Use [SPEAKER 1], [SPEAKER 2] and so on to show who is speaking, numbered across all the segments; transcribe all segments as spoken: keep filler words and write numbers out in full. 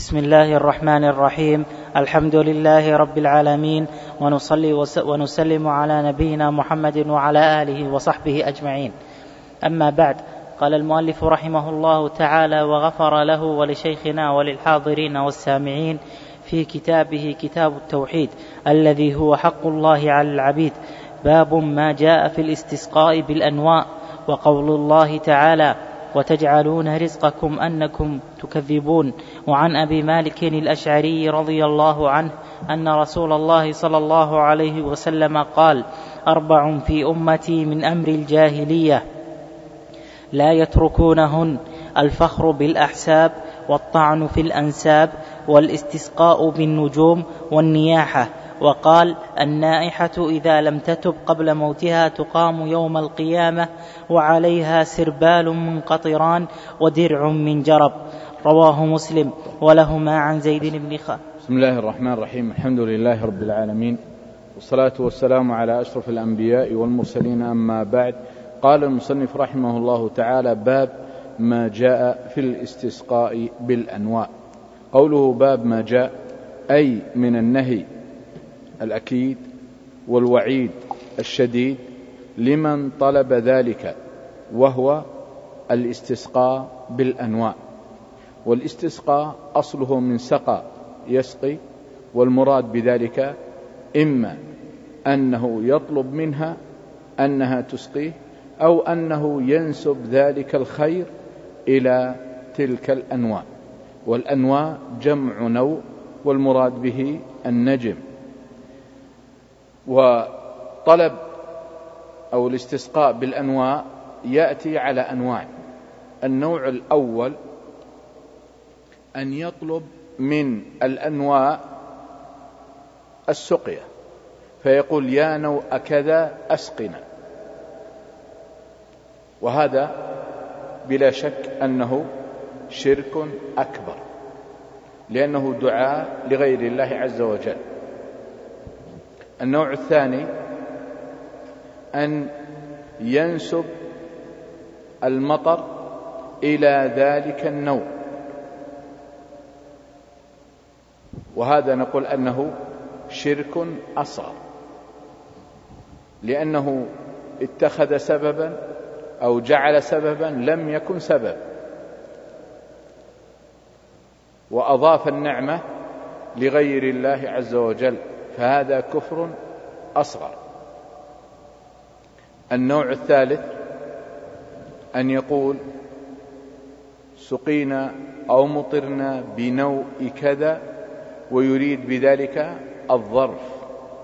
[SPEAKER 1] بسم الله الرحمن الرحيم. الحمد لله رب العالمين، ونصلي ونسلم على نبينا محمد وعلى آله وصحبه أجمعين. أما بعد، قال المؤلف رحمه الله تعالى وغفر له ولشيخنا وللحاضرين والسامعين في كتابه كتاب التوحيد الذي هو حق الله على العبيد، باب ما جاء في الاستسقاء بالأنواء، وقول الله تعالى وتجعلون رزقكم أنكم تكذبون. وعن أبي مالك الأشعري رضي الله عنه أن رسول الله صلى الله عليه وسلم قال: أربع في أمتي من أمر الجاهلية لا يتركونهن: الفخر بالأحساب، والطعن في الأنساب، والاستسقاء بالنجوم، والنياحة. وقال: النائحة إذا لم تتب قبل موتها تقام يوم القيامة وعليها سربال من قطران ودرع من جرب. رواه مسلم ولهما عن زيد بن خالد.
[SPEAKER 2] بسم الله الرحمن الرحيم. الحمد لله رب العالمين، والصلاة والسلام على أشرف الأنبياء والمرسلين، أما بعد. قال المصنف رحمه الله تعالى: باب ما جاء في الاستسقاء بالأنواء. قوله باب ما جاء أي من النهي الأكيد والوعيد الشديد لمن طلب ذلك، وهو الاستسقاء بالأنواء. والاستسقاء أصله من سقى يسقي، والمراد بذلك إما أنه يطلب منها أنها تسقيه، أو أنه ينسب ذلك الخير إلى تلك الأنواء. والأنواء جمع نوع، والمراد به النجم. وطلب أو الاستسقاء بالأنواء يأتي على أنواع. النوع الأول أن يطلب من الأنواء السقيا، فيقول: يا نوء كذا أسقنا. وهذا بلا شك أنه شرك أكبر، لأنه دعاء لغير الله عز وجل. النوع الثاني أن ينسب المطر إلى ذلك النوع، وهذا نقول أنه شرك أصغر، لأنه اتخذ سببا أو جعل سببا لم يكن سبب، وأضاف النعمة لغير الله عز وجل، فهذا كفر أصغر. النوع الثالث أن يقول: سقينا أو مطرنا بنوء كذا، ويريد بذلك الظرف.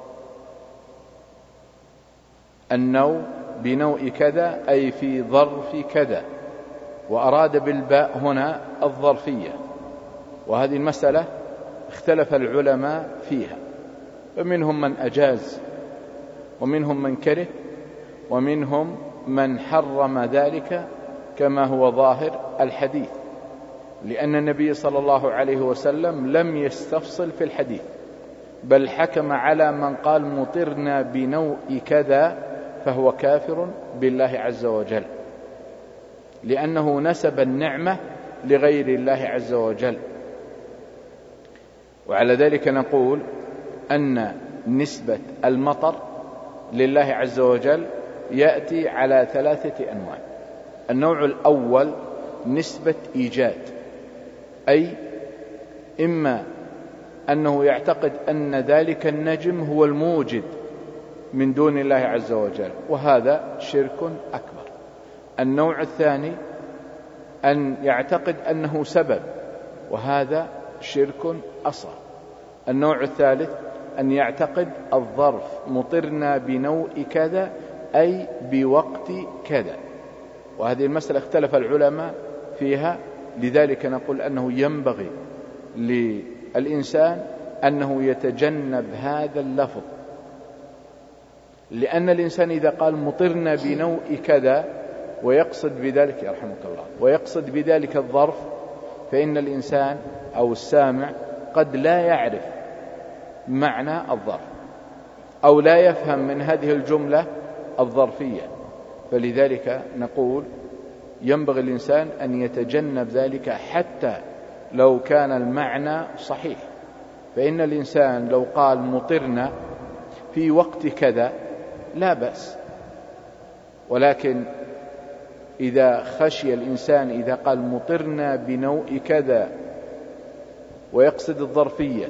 [SPEAKER 2] النوء بنوء كذا أي في ظرف كذا، وأراد بالباء هنا الظرفية. وهذه المسألة اختلف العلماء فيها، فمنهم من أجاز، ومنهم من كره، ومنهم من حرم ذلك كما هو ظاهر الحديث، لأن النبي صلى الله عليه وسلم لم يستفصل في الحديث، بل حكم على من قال مطرنا بنوء كذا فهو كافر بالله عز وجل، لأنه نسب النعمة لغير الله عز وجل. وعلى ذلك نقول أن نسبة المطر لله عز وجل يأتي على ثلاثة أنواع. النوع الأول نسبة إيجاد، أي إما أنه يعتقد أن ذلك النجم هو الموجد من دون الله عز وجل، وهذا شرك أكبر. النوع الثاني أن يعتقد أنه سبب، وهذا شرك أصغر. النوع الثالث أن يعتقد الظرف: مطرنا بنوء كذا أي بوقت كذا. وهذه المسألة اختلف العلماء فيها، لذلك نقول أنه ينبغي للإنسان أنه يتجنب هذا اللفظ، لأن الإنسان إذا قال مطرنا بنوء كذا ويقصد بذلك يرحمك الله ويقصد بذلك الظرف، فإن الإنسان أو السامع قد لا يعرف معنى الظرف، أو لا يفهم من هذه الجملة الظرفية. فلذلك نقول ينبغي الإنسان أن يتجنب ذلك حتى لو كان المعنى صحيح. فإن الإنسان لو قال مطرنا في وقت كذا لا بأس، ولكن إذا خشي الإنسان إذا قال مطرنا بنوء كذا ويقصد الظرفية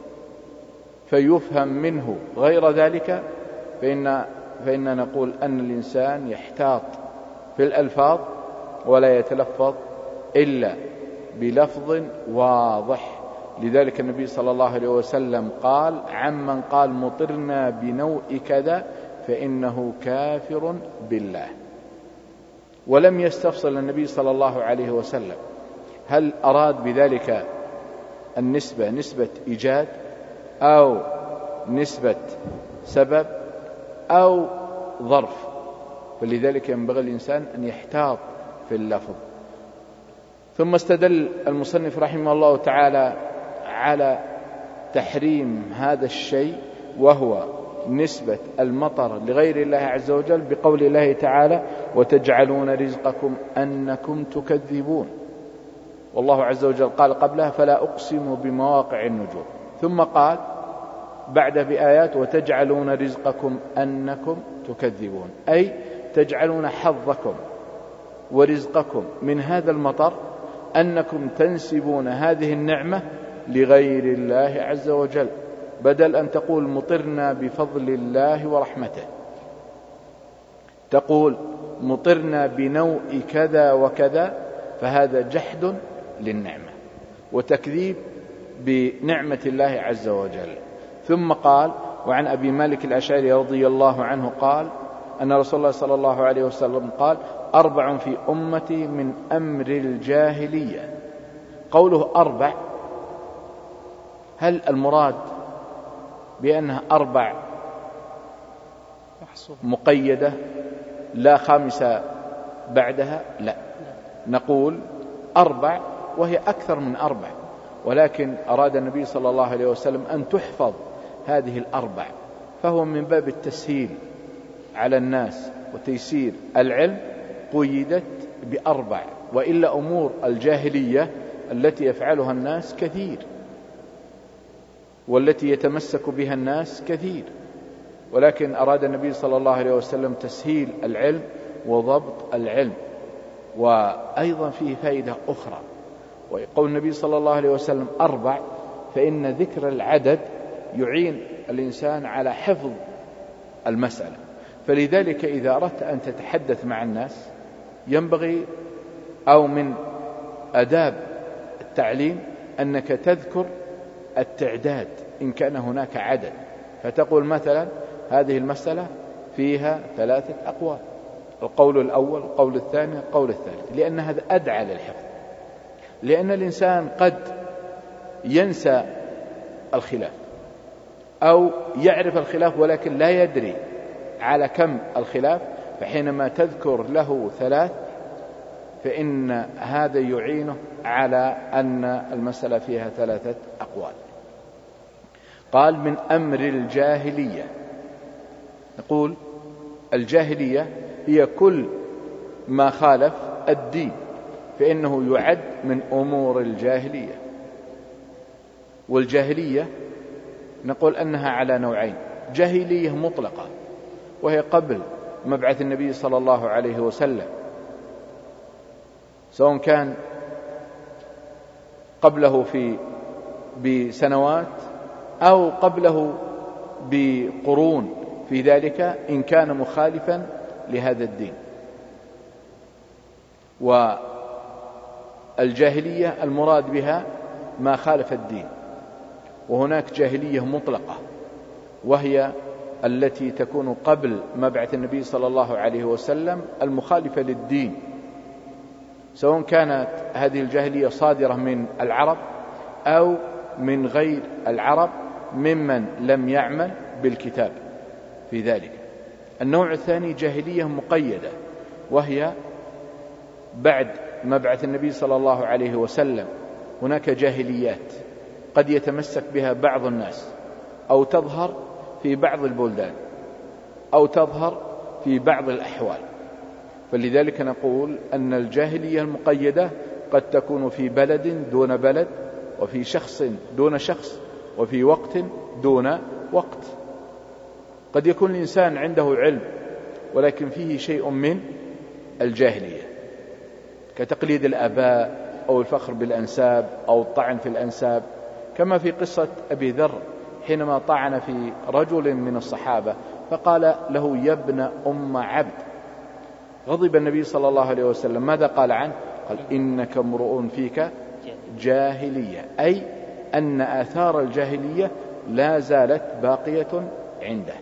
[SPEAKER 2] فيفهم منه غير ذلك، فإن فإن نقول أن الإنسان يحتاط في الألفاظ ولا يتلفظ إلا بلفظ واضح. لذلك النبي صلى الله عليه وسلم قال عمن قال مطرنا بنوء كذا فإنه كافر بالله. ولم يستفصل النبي صلى الله عليه وسلم هل أراد بذلك النسبة نسبة إيجاد أو نسبة سبب أو ظرف، فلذلك ينبغي الإنسان أن يحتاط في اللفظ. ثم استدل المصنف رحمه الله تعالى على تحريم هذا الشيء وهو نسبة المطر لغير الله عز وجل بقول الله تعالى وتجعلون رزقكم أنكم تكذبون. والله عز وجل قال قبلها فلا أقسم بمواقع النجوم، ثم قال بعد بآيات وتجعلون رزقكم أنكم تكذبون، أي تجعلون حظكم ورزقكم من هذا المطر أنكم تنسبون هذه النعمة لغير الله عز وجل، بدل أن تقول مطرنا بفضل الله ورحمته تقول مطرنا بنوء كذا وكذا، فهذا جحد للنعمة وتكذيب بنعمة الله عز وجل. ثم قال وعن أبي مالك الأشعري رضي الله عنه قال أن رسول الله صلى الله عليه وسلم قال أربع في أمتي من أمر الجاهلية. قوله أربع، هل المراد بأنها أربع مقيدة لا خامسة بعدها؟ لا، نقول أربع وهي أكثر من أربع، ولكن أراد النبي صلى الله عليه وسلم أن تحفظ هذه الأربع، فهو من باب التسهيل على الناس وتيسير العلم قيدت بأربع، وإلا أمور الجاهلية التي يفعلها الناس كثير والتي يتمسك بها الناس كثير، ولكن أراد النبي صلى الله عليه وسلم تسهيل العلم وضبط العلم. وأيضا فيه فائدة أخرى، ويقول النبي صلى الله عليه وسلم أربع، فإن ذكر العدد يعين الإنسان على حفظ المسألة. فلذلك إذا أردت أن تتحدث مع الناس ينبغي أو من آداب التعليم أنك تذكر التعداد إن كان هناك عدد، فتقول مثلا هذه المسألة فيها ثلاثة أقوال، القول الأول القول الثاني القول الثالث، لأن هذا أدعى للحفظ. لأن الإنسان قد ينسى الخلاف أو يعرف الخلاف ولكن لا يدري على كم الخلاف، فحينما تذكر له ثلاث فإن هذا يعينه على أن المسألة فيها ثلاثة أقوال. قال من أمر الجاهلية، نقول الجاهلية هي كل ما خالف الدين فإنه يعد من أمور الجاهلية. والجاهلية نقول أنها على نوعين، جاهلية مطلقة وهي قبل مبعث النبي صلى الله عليه وسلم، سواء كان قبله في بسنوات أو قبله بقرون في ذلك إن كان مخالفا لهذا الدين. والجاهلية المراد بها ما خالف الدين، وهناك جاهلية مطلقة وهي التي تكون قبل مبعث النبي صلى الله عليه وسلم المخالفة للدين، سواء كانت هذه الجاهلية صادرة من العرب أو من غير العرب ممن لم يعمل بالكتاب في ذلك. النوع الثاني جاهلية مقيدة، وهي بعد مبعث النبي صلى الله عليه وسلم هناك جاهليات قد يتمسك بها بعض الناس أو تظهر في بعض البلدان أو تظهر في بعض الأحوال. فلذلك نقول أن الجاهلية المقيدة قد تكون في بلد دون بلد، وفي شخص دون شخص، وفي وقت دون وقت. قد يكون الإنسان عنده علم ولكن فيه شيء من الجاهلية، كتقليد الآباء أو الفخر بالأنساب أو الطعن في الأنساب، كما في قصة أبي ذر حينما طعن في رجل من الصحابة فقال له يا ابن أم عبد، غضب النبي صلى الله عليه وسلم. ماذا قال عنه؟ قال إنك امرؤ فيك جاهلية، أي أن آثار الجاهلية لا زالت باقية عنده.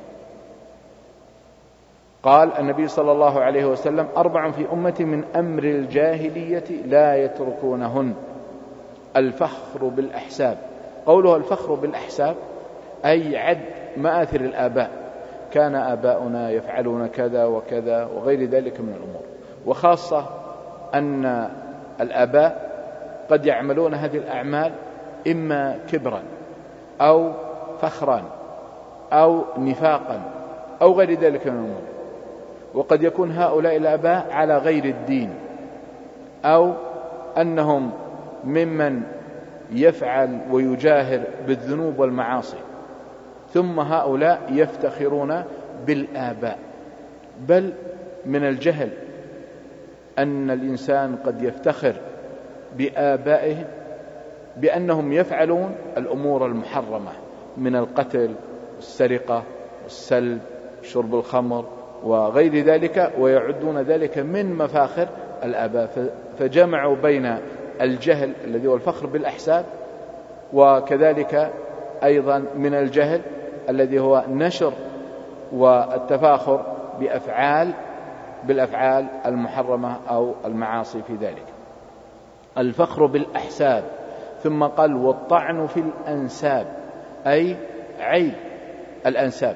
[SPEAKER 2] قال النبي صلى الله عليه وسلم أربع في أمتي من أمر الجاهلية لا يتركونهن: الفخر بالأحساب. قوله الفخر بالأحساب أي عد مآثر الآباء، كان آباؤنا يفعلون كذا وكذا وغير ذلك من الأمور، وخاصة أن الآباء قد يعملون هذه الأعمال إما كبرا أو فخرا أو نفاقا أو غير ذلك من الأمور، وقد يكون هؤلاء الآباء على غير الدين، أو أنهم ممن يفعل ويجاهر بالذنوب والمعاصي، ثم هؤلاء يفتخرون بالآباء. بل من الجهل أن الإنسان قد يفتخر بآبائه بأنهم يفعلون الأمور المحرمة من القتل والسرقة والسلب شرب الخمر وغير ذلك، ويعدون ذلك من مفاخر الآباء، فجمعوا بين الجهل الذي هو الفخر بالأحساب، وكذلك أيضا من الجهل الذي هو نشر والتفاخر بأفعال بالأفعال المحرمة أو المعاصي في ذلك. الفخر بالأحساب. ثم قال والطعن في الأنساب، أي عيب الأنساب،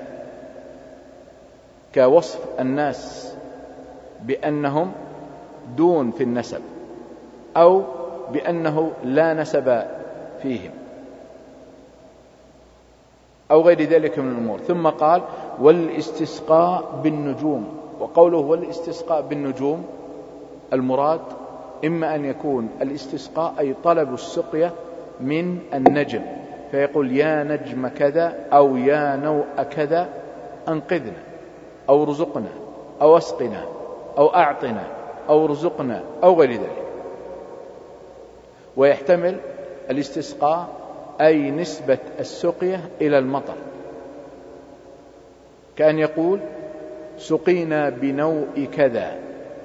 [SPEAKER 2] كوصف الناس بأنهم دون في النسب أو بأنه لا نسب فيهم أو غير ذلك من الأمور. ثم قال والاستسقاء بالنجوم. وقوله والاستسقاء بالنجوم المراد إما أن يكون الاستسقاء أي طلب السقيا من النجم، فيقول يا نجم كذا أو يا نوء كذا أنقذنا أو رزقنا أو اسقنا أو أعطنا أو رزقنا أو غير ذلك. ويحتمل الاستسقاء أي نسبة السقيا إلى المطر، كأن يقول سقينا بنوء كذا.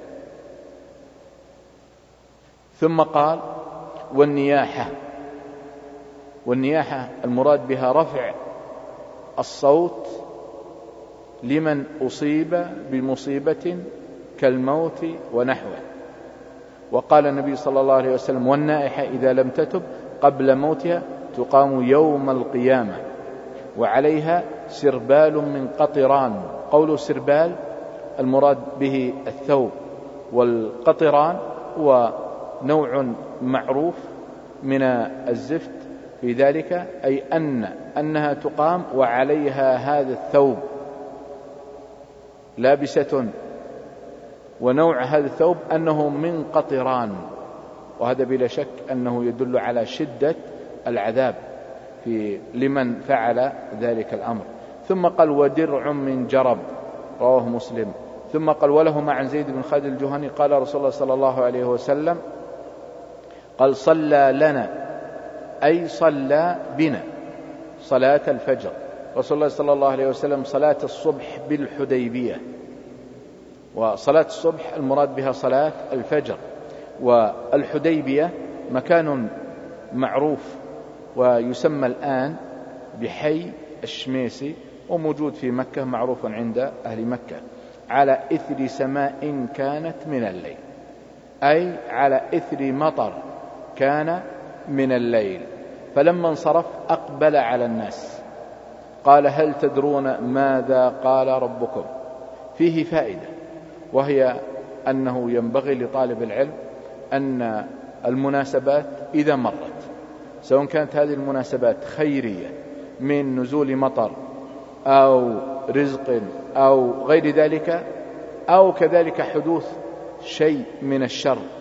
[SPEAKER 2] ثم قال والنياحة. والنياحة المراد بها رفع الصوت لمن أصيب بمصيبة كالموت ونحوه. وقال النبي صلى الله عليه وسلم والنائحة إذا لم تتب قبل موتها تقام يوم القيامة وعليها سربال من قطران. قول سربال المراد به الثوب، والقطران هو نوع معروف من الزفت في ذلك، أي أن أنها تقام وعليها هذا الثوب لابسة، ونوع هذا الثوب أنه من قطران، وهذا بلا شك أنه يدل على شدة العذاب في لمن فعل ذلك الأمر. ثم قال ودرع من جرب، رواه مسلم. ثم قال ولهما عن زيد بن خالد الجهني قال رسول الله صلى الله عليه وسلم قال صلى لنا، أي صلى بنا صلاة الفجر رسول الله صلى الله عليه وسلم صلاة الصبح بالحديبية. وصلاة الصبح المراد بها صلاة الفجر. والحديبية مكان معروف ويسمى الآن بحي الشميسي، وموجود في مكة، معروف عند أهل مكة، على إثر سماء كانت من الليل، أي على إثر مطر كان من الليل. فلما انصرف أقبل على الناس قال هل تدرون ماذا قال ربكم؟ فيه فائدة، وهي أنه ينبغي لطالب العلم أن المناسبات إذا مرت، سواء كانت هذه المناسبات خيرية من نزول مطر أو رزق أو غير ذلك، أو كذلك حدوث شيء من الشر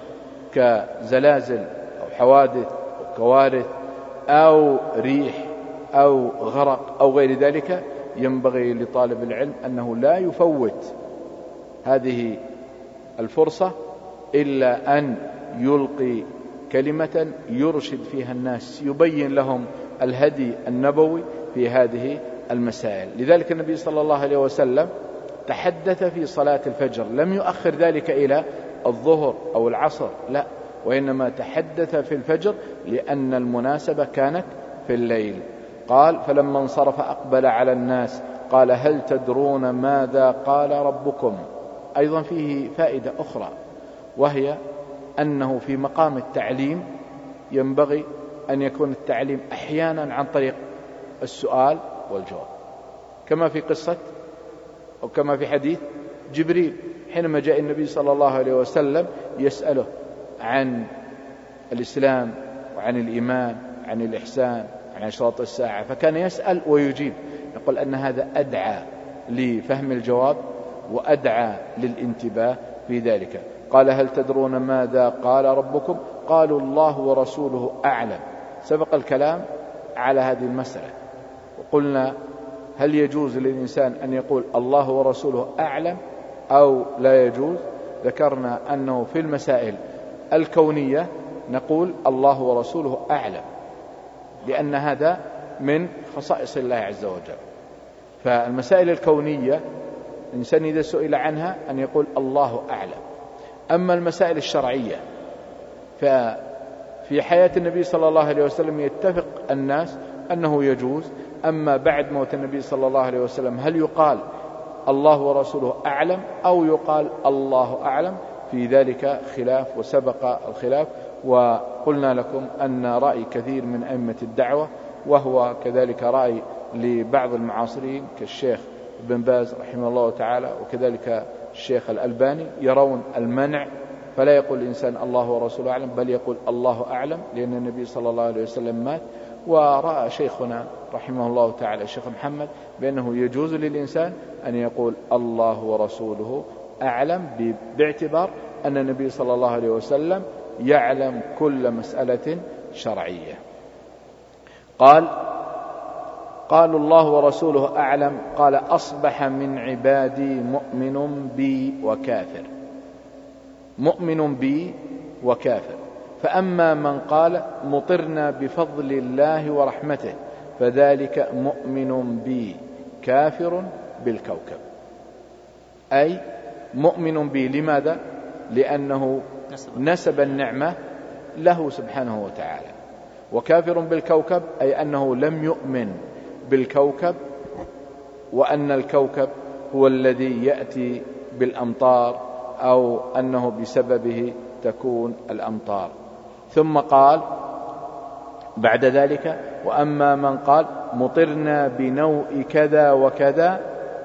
[SPEAKER 2] كزلازل أو حوادث أو كوارث أو ريح أو غرق أو غير ذلك، ينبغي لطالب العلم أنه لا يفوت هذه الفرصة إلا أن يلقي كلمة يرشد فيها الناس، يبين لهم الهدي النبوي في هذه المسائل. لذلك النبي صلى الله عليه وسلم تحدث في صلاة الفجر، لم يؤخر ذلك إلى الظهر أو العصر، لا، وإنما تحدث في الفجر لأن المناسبة كانت في الليل. قال: فلما انصرف أقبل على الناس قال: هل تدرون ماذا قال ربكم؟ أيضا فيه فائدة أخرى، وهي أنه في مقام التعليم ينبغي أن يكون التعليم أحيانا عن طريق السؤال والجواب، كما في قصة أو كما في حديث جبريل حينما جاء النبي صلى الله عليه وسلم يسأله عن الإسلام وعن الإيمان عن الإحسان عن أشراط الساعة، فكان يسأل ويجيب. يقول أن هذا أدعى لفهم الجواب وأدعى للانتباه في ذلك. قال: هل تدرون ماذا قال ربكم؟ قالوا: الله ورسوله أعلم. سبق الكلام على هذه المسألة وقلنا: هل يجوز للإنسان أن يقول الله ورسوله أعلم أو لا يجوز؟ ذكرنا أنه في المسائل الكونية نقول الله ورسوله أعلم، لأن هذا من خصائص الله عز وجل. فالمسائل الكونية الإنسان إذا سئل عنها أن يقول الله أعلم. أما المسائل الشرعية ففي حياة النبي صلى الله عليه وسلم يتفق الناس أنه يجوز. أما بعد موت النبي صلى الله عليه وسلم هل يقال الله ورسوله أعلم أو يقال الله أعلم؟ في ذلك خلاف وسبق الخلاف، وقلنا لكم أن رأي كثير من أئمة الدعوة وهو كذلك رأي لبعض المعاصرين كالشيخ ابن باز رحمه الله تعالى وكذلك الشيخ الألباني يرون المنع، فلا يقول الإنسان الله ورسوله أعلم بل يقول الله أعلم، لأن النبي صلى الله عليه وسلم مات. ورأى شيخنا رحمه الله تعالى الشيخ محمد بأنه يجوز للإنسان أن يقول الله ورسوله أعلم، باعتبار أن النبي صلى الله عليه وسلم يعلم كل مسألة شرعية. قال: قالوا الله ورسوله أعلم. قال: أصبح من عبادي مؤمن بي وكافر. مؤمن بي وكافر. فأما من قال مطرنا بفضل الله ورحمته فذلك مؤمن بي كافر بالكوكب. أي مؤمن بي لماذا؟ لأنه نسب النعمة له سبحانه وتعالى. وكافر بالكوكب أي أنه لم يؤمن بالكوكب، وأن الكوكب هو الذي يأتي بالأمطار أو أنه بسببه تكون الأمطار. ثم قال بعد ذلك: وأما من قال مطرنا بنوء كذا وكذا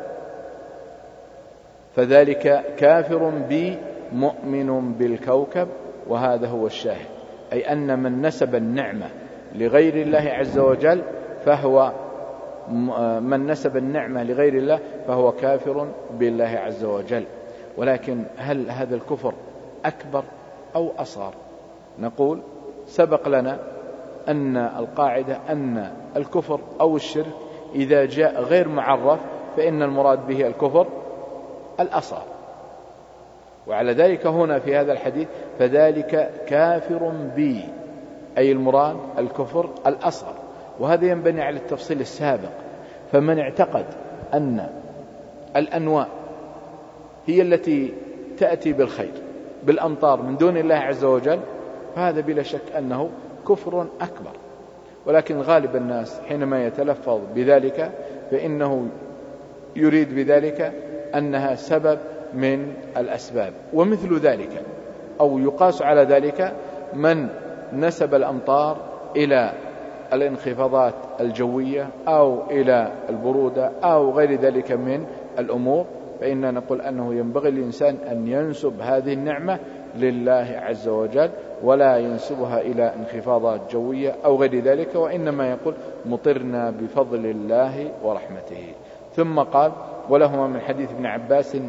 [SPEAKER 2] فذلك كافر بي مؤمن بالكوكب. وهذا هو الشاهد، أي أن من نسب النعمة لغير الله عز وجل فهو من نسب النعمة لغير الله فهو كافر بالله عز وجل. ولكن هل هذا الكفر أكبر أو أصغر؟ نقول سبق لنا أن القاعدة أن الكفر أو الشرك إذا جاء غير معرف فإن المراد به الكفر الأصغر. وعلى ذلك هنا في هذا الحديث فذلك كافر بي، أي المراد الكفر الأصغر. وهذا ينبني على التفصيل السابق. فمن اعتقد أن الأنواع هي التي تأتي بالخير بالأمطار من دون الله عز وجل فهذا بلا شك أنه كفر أكبر. ولكن غالب الناس حينما يتلفظ بذلك فإنه يريد بذلك أنها سبب من الأسباب. ومثل ذلك أو يقاس على ذلك من نسب الأمطار إلى الانخفاضات الجوية أو إلى البرودة أو غير ذلك من الأمور، فإننا نقول أنه ينبغي الإنسان أن ينسب هذه النعمة لله عز وجل ولا ينسبها إلى انخفاضات جوية أو غير ذلك، وإنما يقول مطرنا بفضل الله ورحمته. ثم قال: ولهما من حديث ابن عباس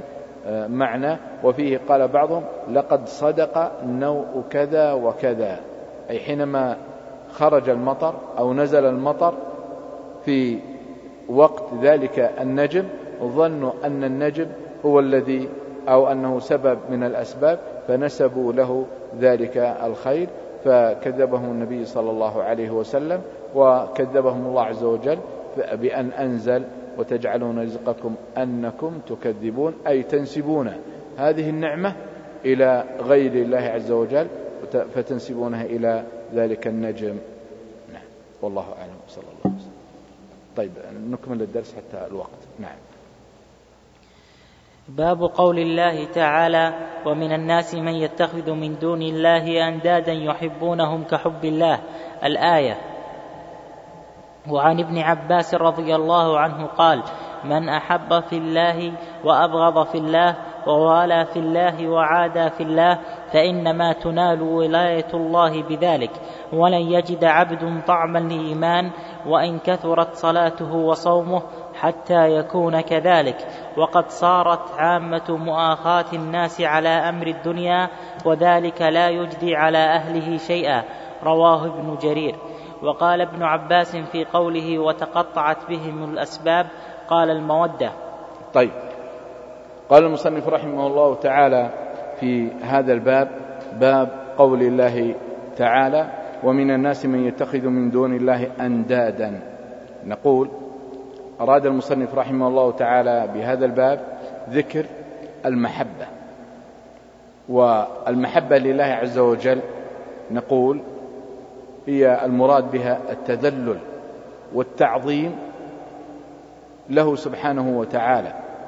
[SPEAKER 2] معنى. وفيه قال بعضهم لقد صدق نوء كذا وكذا، أي حينما خرج المطر أو نزل المطر في وقت ذلك النجم ظنوا أن النجم هو الذي أو أنه سبب من الأسباب فنسبوا له ذلك الخير، فكذبهم النبي صلى الله عليه وسلم وكذبهم الله عز وجل بأن أنزل وتجعلون رزقكم أنكم تكذبون، أي تنسبون هذه النعمة إلى غير الله عز وجل فتنسبونها إلى ذلك النجم. نعم والله أعلم صلى الله عليه وسلم. طيب نكمل الدرس حتى الوقت. نعم.
[SPEAKER 1] باب قول الله تعالى ومن الناس من يتخذ من دون الله أندادا يحبونهم كحب الله، الآية. وعن ابن عباس رضي الله عنه قال من أحب في الله وأبغض في الله ووالى في الله وعادى في الله فإنما تنال ولاية الله بذلك، ولن يجد عبد طعم الإيمان وإن كثرت صلاته وصومه حتى يكون كذلك، وقد صارت عامة مؤاخاة الناس على أمر الدنيا وذلك لا يجدي على أهله شيئا، رواه ابن جرير. وقال ابن عباس في قوله وتقطعت بهم الأسباب قال المودة.
[SPEAKER 2] طيب، قال المصنف رحمه الله تعالى في هذا الباب باب قول الله تعالى ومن الناس من يتخذ من دون الله أندادا. نقول أراد المصنف رحمه الله تعالى بهذا الباب ذكر المحبة، والمحبة لله عز وجل نقول هي المراد بها التذلل والتعظيم له سبحانه وتعالى.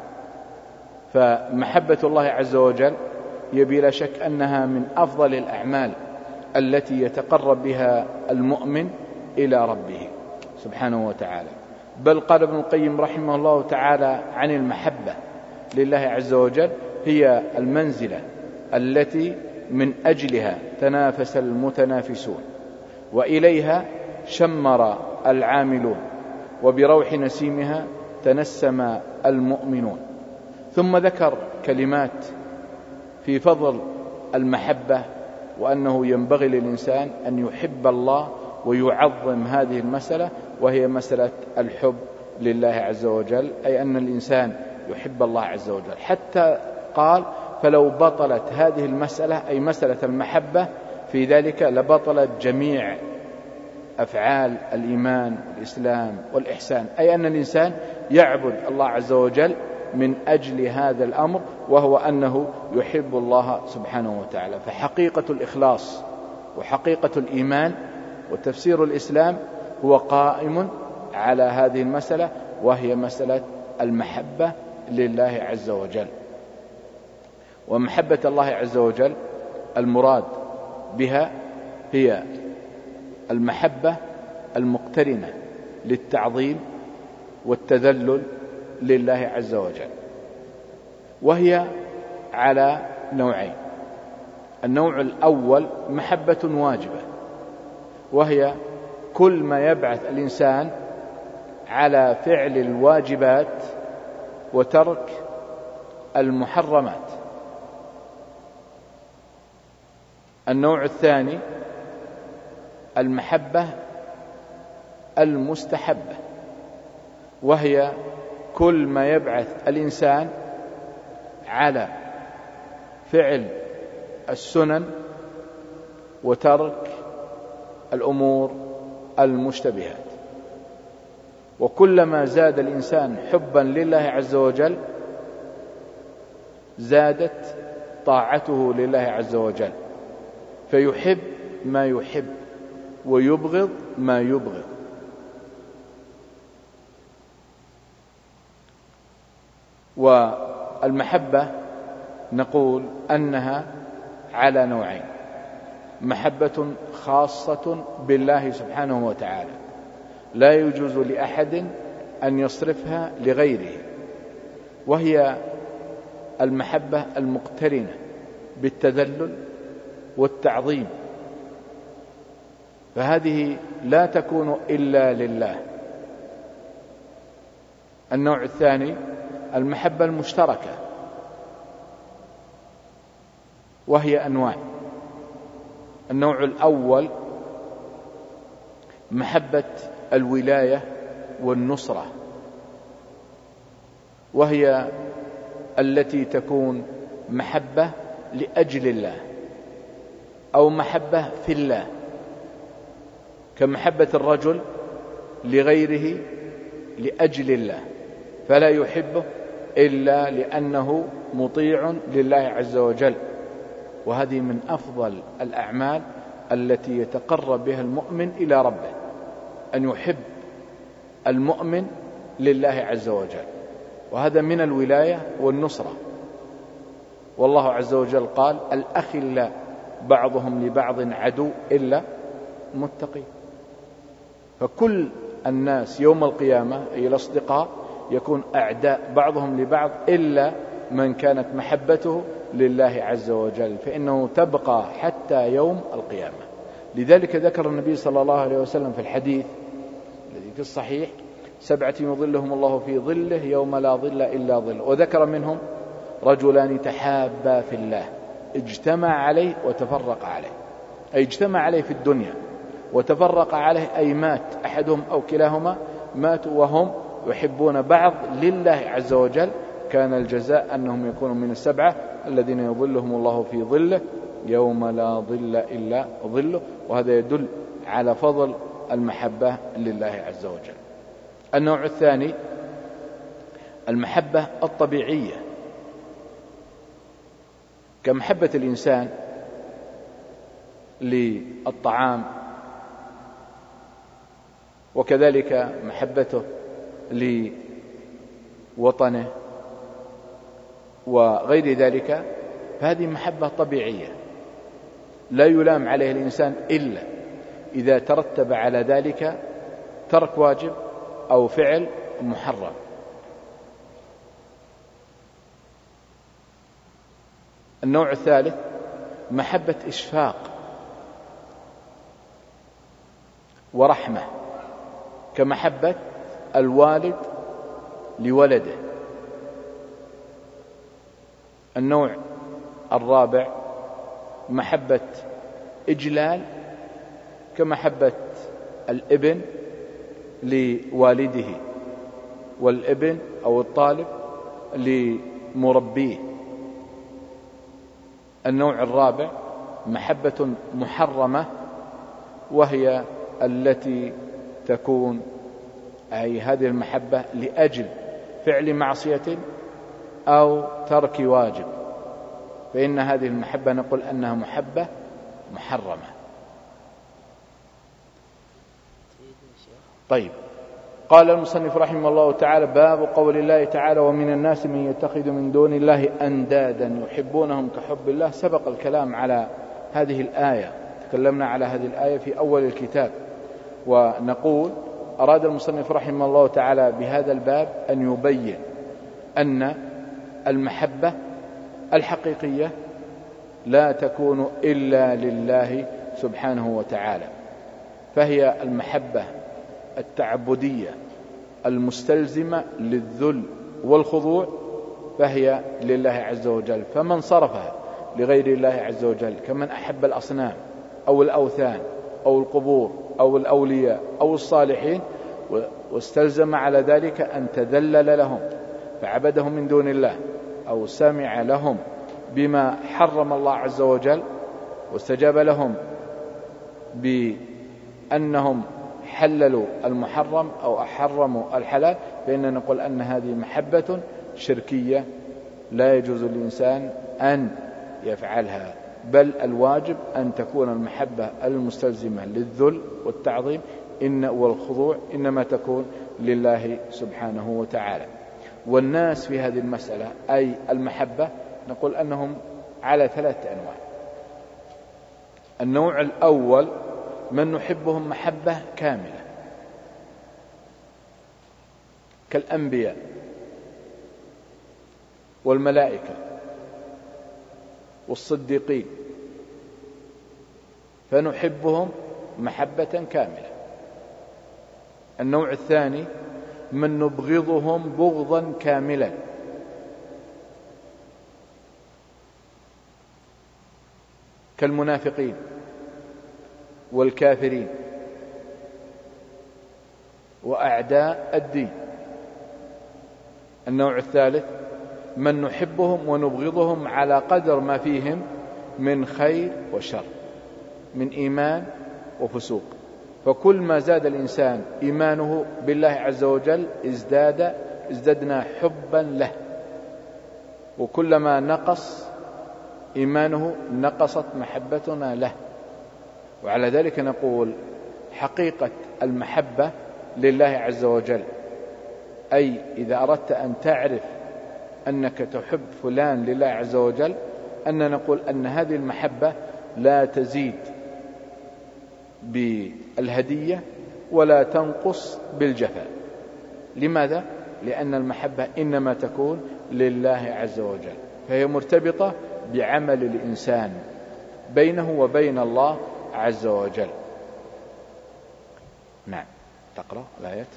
[SPEAKER 2] فمحبة الله عز وجل هي بلا شك أنها من أفضل الأعمال التي يتقرب بها المؤمن إلى ربه سبحانه وتعالى. بل قال ابن القيم رحمه الله تعالى عن المحبة لله عز وجل هي المنزلة التي من أجلها تنافس المتنافسون وإليها شمر العاملون وبروح نسيمها تنسم المؤمنون. ثم ذكر كلمات في فضل المحبة وأنه ينبغي للإنسان أن يحب الله ويعظم هذه المسألة، وهي مسألة الحب لله عز وجل، أي أن الإنسان يحب الله عز وجل. حتى قال فلو بطلت هذه المسألة أي مسألة المحبة في ذلك لبطلت جميع أفعال الإيمان والإسلام والإحسان، أي أن الإنسان يعبد الله عز وجل من أجل هذا الأمر، وهو أنه يحب الله سبحانه وتعالى. فحقيقة الإخلاص وحقيقة الإيمان وتفسير الإسلام هو قائم على هذه المسألة، وهي مسألة المحبة لله عز وجل. ومحبة الله عز وجل المراد بها هي المحبة المقترنة للتعظيم والتذلل لله عز وجل، وهي على نوعين. النوع الأول محبة واجبة، وهي كل ما يبعث الإنسان على فعل الواجبات وترك المحرمات. النوع الثاني المحبة المستحبة، وهي كل ما يبعث الإنسان على فعل السنن وترك الأمور المشتبهات. وكلما زاد الإنسان حبا لله عز وجل زادت طاعته لله عز وجل، فيحب ما يحب ويبغض ما يبغض. والمحبة نقول أنها على نوعين: محبة خاصة بالله سبحانه وتعالى لا يجوز لأحد أن يصرفها لغيره، وهي المحبة المقترنة بالتذلل والتعظيم، فهذه لا تكون إلا لله. النوع الثاني المحبة المشتركة وهي أنواع. النوع الأول محبة الولاية والنصرة، وهي التي تكون محبة لأجل الله أو محبة في الله، كمحبة الرجل لغيره لأجل الله، فلا يحبه إلا لأنه مطيع لله عز وجل. وهذه من أفضل الأعمال التي يتقرب بها المؤمن إلى ربه، أن يحب المؤمن لله عز وجل، وهذا من الولاية والنصرة. والله عز وجل قال: الأخلاء بعضهم لبعض عدو إلا المتقين. فكل الناس يوم القيامة أي الأصدقاء يكون أعداء بعضهم لبعض إلا من كانت محبته لله عز وجل، فإنه تبقى حتى يوم القيامة. لذلك ذكر النبي صلى الله عليه وسلم في الحديث الذي في الصحيح: سبعة يظلهم الله في ظله يوم لا ظل إلا ظله، وذكر منهم رجلان تحابا في الله اجتمع عليه وتفرق عليه، أي اجتمع عليه في الدنيا وتفرق عليه، أي مات أحدهم أو كلاهما، ماتوا وهم يحبون بعض لله عز وجل. كان الجزاء أنهم يكونوا من السبعة الذين يظلهم الله في ظله يوم لا ظل إلا ظله. وهذا يدل على فضل المحبة لله عز وجل. النوع الثاني المحبة الطبيعية، كمحبة الإنسان للطعام، وكذلك محبته لوطنه وغير ذلك، فهذه محبة طبيعية لا يلام عليه الإنسان إلا إذا ترتب على ذلك ترك واجب أو فعل محرم. النوع الثالث محبة إشفاق ورحمة، كمحبة الوالد لولده. النوع الرابع محبة إجلال، كمحبة الابن لوالده والابن أو الطالب لمربيه. النوع الرابع محبة محرمة، وهي التي تكون أي هذه المحبة لأجل فعل معصية أو ترك واجب، فإن هذه المحبة نقول أنها محبة محرمة. طيب، قال المصنف رحمه الله تعالى: باب قول الله تعالى: ومن الناس من يتخذ من دون الله أندادا يحبونهم كحب الله. سبق الكلام على هذه الآية، تكلمنا على هذه الآية في أول الكتاب، ونقول أراد المصنف رحمه الله تعالى بهذا الباب أن يبين أن المحبة الحقيقية لا تكون إلا لله سبحانه وتعالى، فهي المحبة التعبدية المستلزمة للذل والخضوع، فهي لله عز وجل. فمن صرفها لغير الله عز وجل كمن أحب الأصنام أو الأوثان أو القبور أو الأولياء أو الصالحين، واستلزم على ذلك أن تذلل لهم فعبدهم من دون الله، أو سمع لهم بما حرم الله عز وجل واستجاب لهم بأنهم حللوا المحرم أو أحرموا الحلال، فإننا نقول أن هذه محبة شركية لا يجوز للإنسان أن يفعلها، بل الواجب أن تكون المحبة المستلزمة للذل والتعظيم إن والخضوع إنما تكون لله سبحانه وتعالى. والناس في هذه المسألة أي المحبة نقول أنهم على ثلاثة أنواع. النوع الأول من نحبهم محبة كاملة كالأنبياء والملائكة والصديقين، فنحبهم محبة كاملة. النوع الثاني من نبغضهم بغضا كاملا، كالمنافقين والكافرين وأعداء الدين. النوع الثالث من نحبهم ونبغضهم على قدر ما فيهم من خير وشر، من إيمان وفسوق. فكل ما زاد الإنسان إيمانه بالله عز وجل ازداد ازددنا حبا له، وكلما نقص إيمانه نقصت محبتنا له. وعلى ذلك نقول حقيقة المحبة لله عز وجل، أي إذا أردت أن تعرف أنك تحب فلان لله عز وجل، أن نقول أن هذه المحبة لا تزيد بالهدية ولا تنقص بالجفاء. لماذا؟ لأن المحبة إنما تكون لله عز وجل، فهي مرتبطة بعمل الإنسان بينه وبين الله عز وجل. نعم، تقرأ الآيات.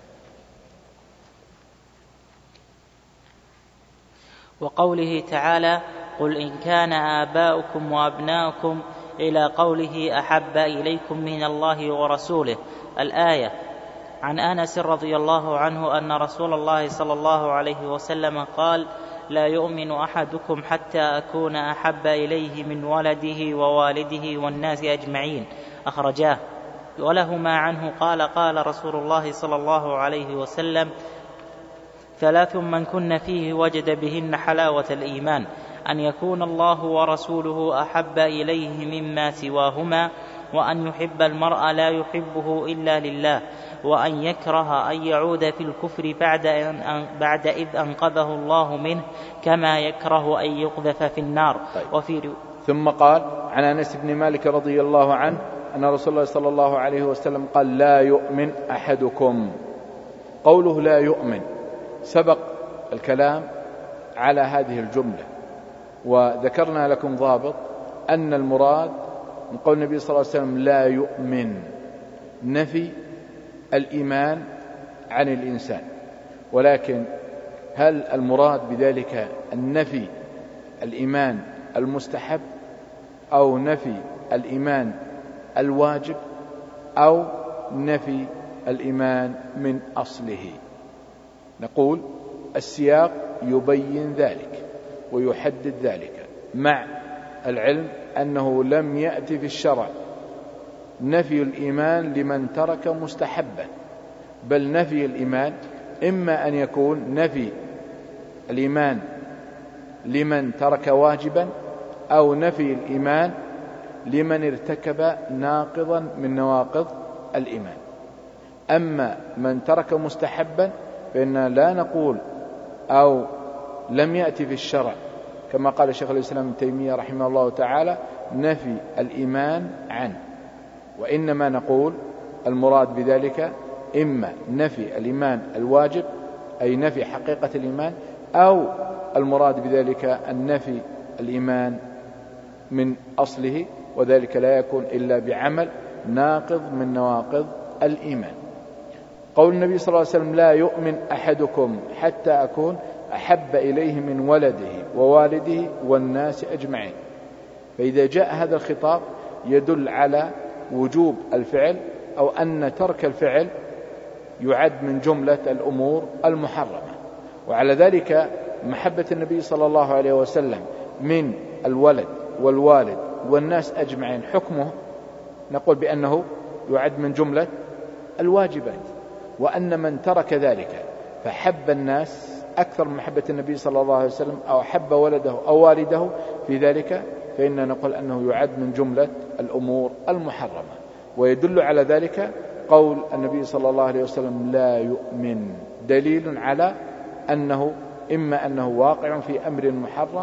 [SPEAKER 1] وقوله تعالى: قل إن كان آباؤكم وأبناؤكم، إلى قوله: أحب إليكم من الله ورسوله، الآية. عن أنس رضي الله عنه أن رسول الله صلى الله عليه وسلم قال: لا يؤمن أحدكم حتى أكون أحب إليه من ولده ووالده والناس أجمعين، أخرجاه. ولهما عنه قال: قال رسول الله صلى الله عليه وسلم: ثلاث من كن فيه وجد بهن حلاوة الإيمان: أن يكون الله ورسوله أحب إليه مما سواهما، وأن يحب المرء لا يحبه إلا لله، وأن يكره أن يعود في الكفر بعد, أن بعد إذ أنقذه الله منه، كما يكره أن يقذف في النار.
[SPEAKER 2] طيب.
[SPEAKER 1] وفي
[SPEAKER 2] ثم قال عن أنس بن مالك رضي الله عنه أن رسول الله صلى الله عليه وسلم قال: لا يؤمن أحدكم. قوله لا يؤمن سبق الكلام على هذه الجملة، وذكرنا لكم ضابط أن المراد من قول النبي صلى الله عليه وسلم لا يؤمن نفي الإيمان عن الإنسان، ولكن هل المراد بذلك النفي الإيمان المستحب، أو نفي الإيمان الواجب، أو نفي الإيمان من أصله؟ نقول السياق يبين ذلك ويحدد ذلك، مع العلم أنه لم يأتي في الشرع نفي الإيمان لمن ترك مستحبا، بل نفي الإيمان إما أن يكون نفي الإيمان لمن ترك واجبا، أو نفي الإيمان لمن ارتكب ناقضا من نواقض الإيمان. أما من ترك مستحبا فإننا لا نقول أو لم يأتي في الشرع كما قال شيخ الإسلام ابن تيمية رحمه الله تعالى نفي الإيمان عنه، وإنما نقول المراد بذلك إما نفي الإيمان الواجب أي نفي حقيقة الإيمان، أو المراد بذلك النفي الإيمان من أصله، وذلك لا يكون إلا بعمل ناقض من نواقض الإيمان. قول النبي صلى الله عليه وسلم لا يؤمن أحدكم حتى أكون أحب إليه من ولده ووالده والناس أجمعين، فإذا جاء هذا الخطاب يدل على وجوب الفعل، أو أن ترك الفعل يعد من جملة الأمور المحرمة. وعلى ذلك محبة النبي صلى الله عليه وسلم من الولد والوالد والناس أجمعين حكمه نقول بأنه يعد من جملة الواجبات، وأن من ترك ذلك فحب الناس أكثر من محبة النبي صلى الله عليه وسلم، أو حب ولده أو والده في ذلك، فإننا نقول أنه يعد من جملة الأمور المحرمة. ويدل على ذلك قول النبي صلى الله عليه وسلم لا يؤمن، دليل على أنه إما أنه واقع في أمر محرم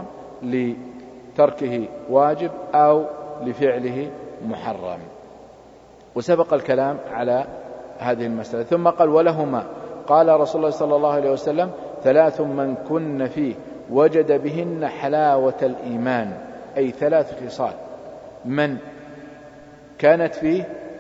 [SPEAKER 2] لتركه واجب، أو لفعله محرم. وسبق الكلام على هذه المسألة. ثم قال ولهما قال رسول الله صلى الله عليه وسلم ثلاث من كن فيه وجد بهن حلاوة الإيمان، أي ثلاث خصال من كانت فيه،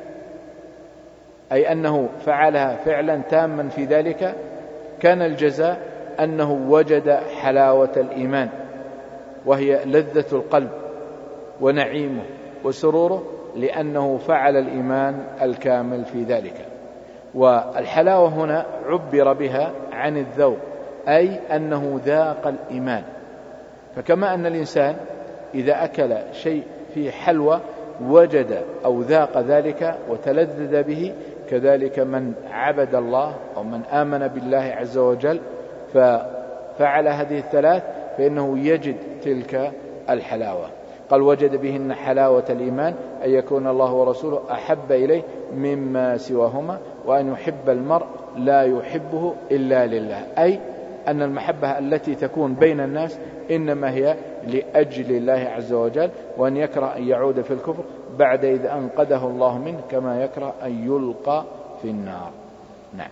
[SPEAKER 2] أي أنه فعلها فعلا تاما في ذلك، كان الجزاء أنه وجد حلاوة الإيمان، وهي لذة القلب ونعيمه وسروره لأنه فعل الإيمان الكامل في ذلك. والحلاوة هنا عبر بها عن الذوق، أي أنه ذاق الإيمان. فكما أن الإنسان إذا أكل شيء فيه حلوى وجد أو ذاق ذلك وتلذذ به، كذلك من عبد الله أو من آمن بالله عز وجل ففعل هذه الثلاث فإنه يجد تلك الحلاوة. قال وجد بهن حلاوة الإيمان أن يكون الله ورسوله أحب إليه مما سواهما، وأن يحب المرء لا يحبه إلا لله، أي أن المحبة التي تكون بين الناس إنما هي لأجل الله عز وجل، وأن يكره أن يعود في الكفر بعد إذ أنقذه الله منه، كما يكره أن يلقى في النار. نعم.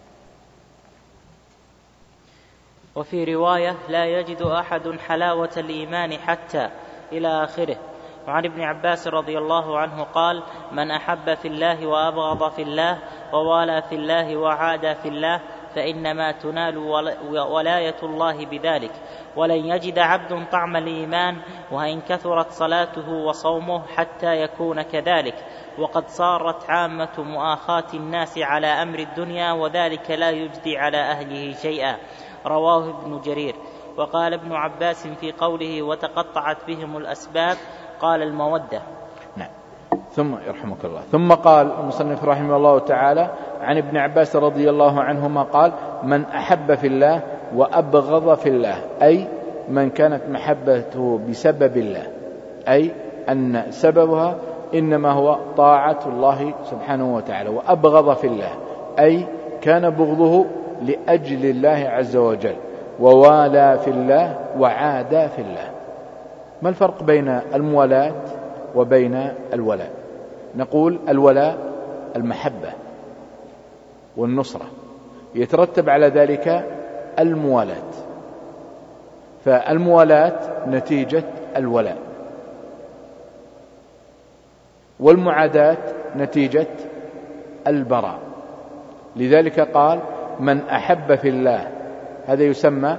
[SPEAKER 1] وفي رواية لا يجد أحد حلاوة الإيمان حتى إلى آخره. وعن ابن عباس رضي الله عنه قال: من أحب في الله وأبغض في الله ووالى في الله وعادى في الله فإنما تنال ولاية الله بذلك، ولن يجد عبد طعم الإيمان وإن كثرت صلاته وصومه حتى يكون كذلك، وقد صارت عامة مؤاخاة الناس على أمر الدنيا، وذلك لا يجدي على أهله شيئا. رواه ابن جرير. وقال ابن عباس في قوله وتقطعت بهم الأسباب قال المودة.
[SPEAKER 2] نعم. ثم يرحمك الله ثم قال المصنف رحمه الله تعالى عن ابن عباس رضي الله عنهما قال: من أحب في الله وأبغض في الله، أي من كانت محبته بسبب الله، أي أن سببها إنما هو طاعة الله سبحانه وتعالى، وأبغض في الله أي كان بغضه لأجل الله عز وجل، ووالى في الله وعادى في الله. ما الفرق بين الموالاة وبين الولاء؟ نقول الولاء المحبة والنصرة، يترتب على ذلك الموالاة، فالموالاة نتيجة الولاء، والمعاداة نتيجة البراء. لذلك قال: من أحب في الله، هذا يسمى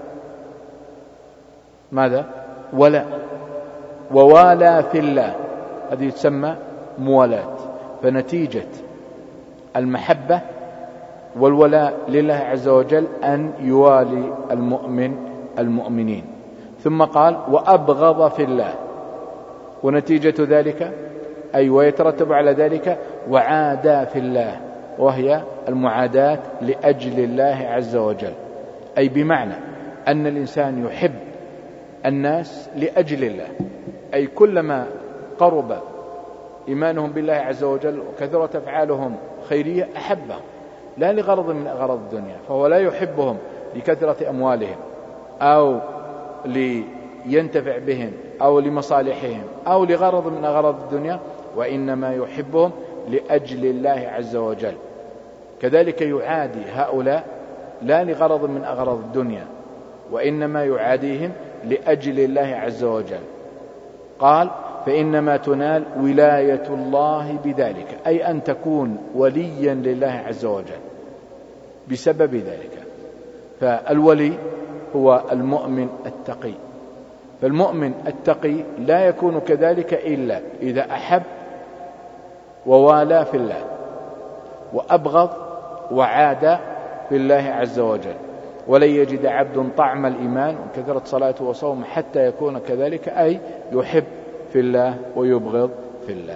[SPEAKER 2] ماذا؟ ولاء. ووالى في الله، هذه تسمى موالاة. فنتيجة المحبة والولاء لله عز وجل أن يوالي المؤمن المؤمنين. ثم قال: وأبغض في الله، ونتيجة ذلك أي ويترتب على ذلك وعادى في الله، وهي المعاداة لأجل الله عز وجل، أي بمعنى أن الإنسان يحب الناس لأجل الله، أي كلما قرب إيمانهم بالله عز وجل وكثرت أفعالهم خيرية أحبهم، لا لغرض من أغراض الدنيا، فهو لا يحبهم لكثرة أموالهم أو لينتفع بهم أو لمصالحهم أو لغرض من أغراض الدنيا، وإنما يحبهم لأجل الله عز وجل. كذلك يعادي هؤلاء لا لغرض من أغراض الدنيا، وإنما يعاديهم لأجل الله عز وجل. قال: فإنما تنال ولاية الله بذلك، أي أن تكون وليا لله عز وجل بسبب ذلك. فالولي هو المؤمن التقي، فالمؤمن التقي لا يكون كذلك إلا إذا أحب ووالى في الله، وأبغض وعاد في الله عز وجل. ولن يجد عبد طعم الإيمان وكثرت صلاته وصومه حتى يكون كذلك، أي يحب في الله ويبغض في الله.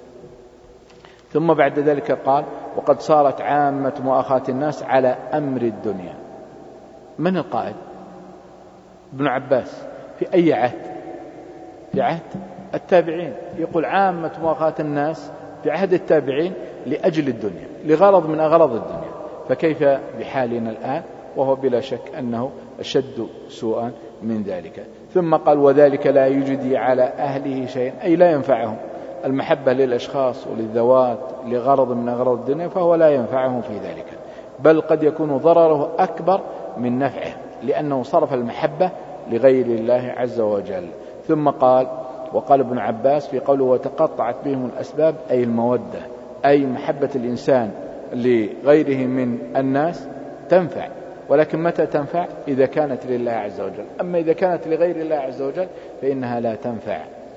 [SPEAKER 2] ثم بعد ذلك قال: وقد صارت عامة مؤاخاة الناس على أمر الدنيا. من القائل؟ ابن عباس. في أي عهد؟ في عهد التابعين. يقول عامة مؤاخاة الناس في عهد التابعين لأجل الدنيا، لغرض من أغراض الدنيا، فكيف بحالنا الآن؟ وهو بلا شك أنه أشد سوءا من ذلك. ثم قال: وذلك لا يجدي على أهله شيئا، أي لا ينفعهم. المحبة للأشخاص وللذوات لغرض من أغراض الدنيا، فهو لا ينفعهم في ذلك، بل قد يكون ضرره أكبر من نفعه، لأنه صرف المحبة لغير الله عز وجل. ثم قال: وقال ابن عباس في قوله وتقطعت بهم الأسباب، أي المودة، أي محبة الإنسان لغيره من الناس تنفع، ولكن متى تنفع؟ إذا كانت لله عز وجل. أما إذا كانت لغير الله عز وجل فإنها لا تنفع.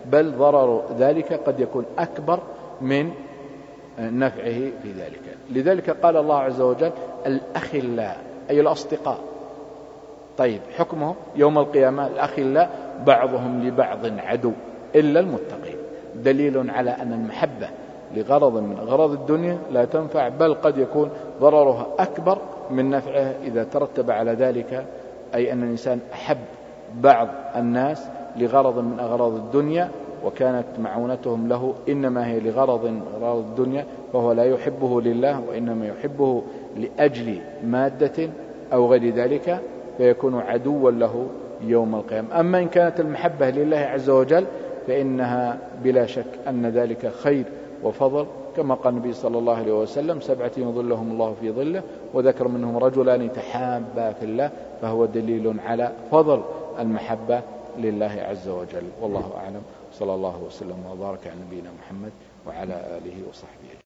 [SPEAKER 2] بل ضرر ذلك قد يكون أكبر من نفعه في ذلك. لذلك قال الله عز وجل الأخلاء أي الأصدقاء. طيب حكمه يوم القيامة الأخلاء بعضهم لبعض عدو إلا المتقين، دليل على أن المحبة لغرض من أغراض الدنيا لا تنفع، بل قد يكون ضررها أكبر من نفعه إذا ترتب على ذلك، أي أن الإنسان أحب بعض الناس لغرض من أغراض الدنيا وكانت معونتهم له إنما هي لغرض من أغراض الدنيا، فهو لا يحبه لله وإنما يحبه لأجل مادة أو غير ذلك، فيكون عدوا له يوم القيامة. أما إن كانت المحبة لله عز وجل فإنها بلا شك أن ذلك خير وفضل، كما قال النبي صلى الله عليه وسلم سبعة يظلهم الله في ظله، وذكر منهم رجلان تحابا في الله، فهو دليل على فضل المحبة لله عز وجل. والله أعلم، صلى الله وسلم وبارك على نبينا محمد وعلى آله وصحبه.